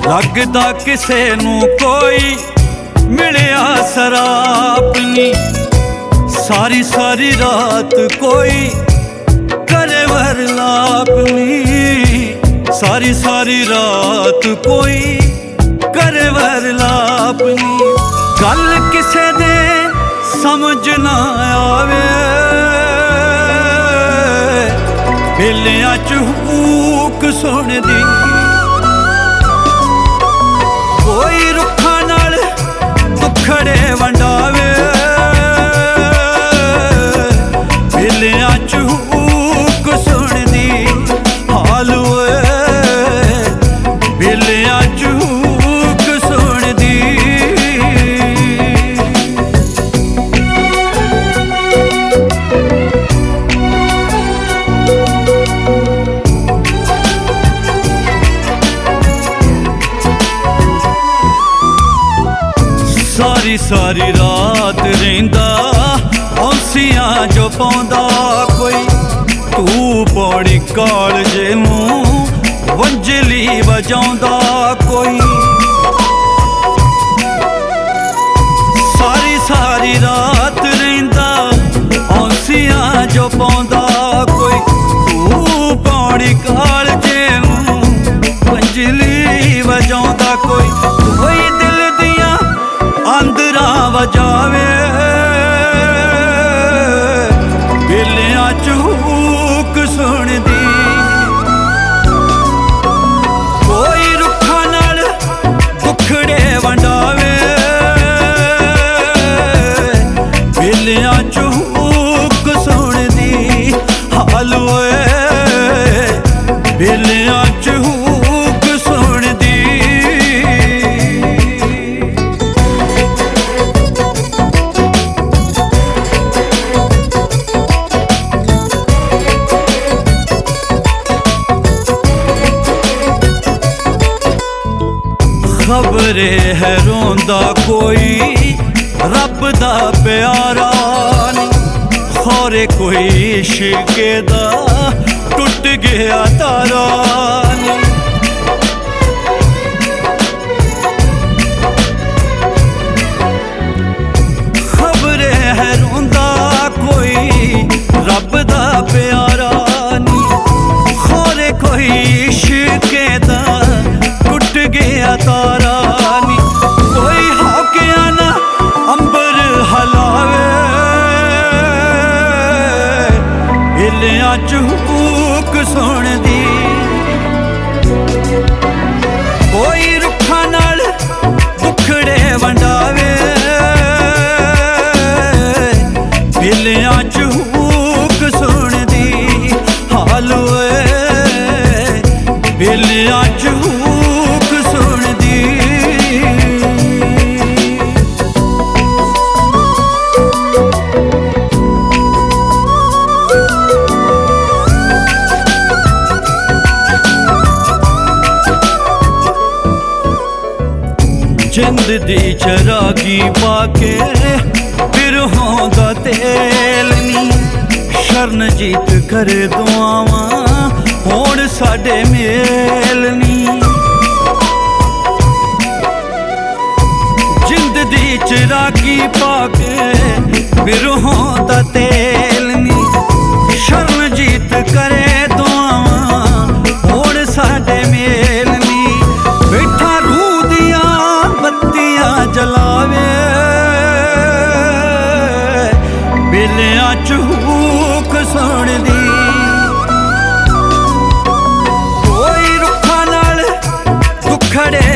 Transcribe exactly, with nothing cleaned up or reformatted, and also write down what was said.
लगदा किसे नू कोई मिलिया सराप नी। सारी सारी रात कोई करे वरलाप नी। सारी सारी रात कोई करे वरलाप नी। गल किसे दे समझ ना आवे, बेलियां च हूक सुनदी। कोई रुखा नाल दुखड़े वंडावे, बेलियां च हूक सुनदी। हाल होए बेलियां च हूक सुनदी। सारी सारी रात रहिंदा औंसियां जो पाउंदा कोई। तू पौड़ी कालजे नूं वंजली वजाउंदा कोई। सारी सारी रात रहिंदा औंसियां जो पाउंदा कोई। तू पौड़ी कालजे नूं वंजली वजाउंदा कोई। कोई दिल दियां आंदरा वजावे, बेलियां च हूक सुनदी। कोई रुखा नाल दुखड़े वंडावे, बेलियां च हूक सुनदी। हाल होए बेलियां च हूक सुनदी। खबरे है रोंदा कोई रब दा प्यारा नी। खौरे कोई इश्क दा टुट गया तारा नी। खबरे है रोंदा कोई रब दा प्यारा नी। खौरे कोई इश्क दा टुट गया तारा नी। कोई हौकिया ना अंबर हलावे, बेलियां च हूक सुनदी। कोई रुखा नाल दुखड़े वंडावे, बेलियां च हूक सुनदी। हाल होए बेलियां च हूक सुनदी। जिंद दी चरागी पाके बिरहों दा तेल नी। शरणजीत करे दुआवां होण साडे मेल नी। जिंद दी चरागी पाके बिरहों दा तेल नी। शरणजीत करे दुआवां होण साडे मेल नी। बैठा रूह दियां बत्तियां जलावे, बेलियां च हूक सुनदी। कोई रुखा नाल दुखड़े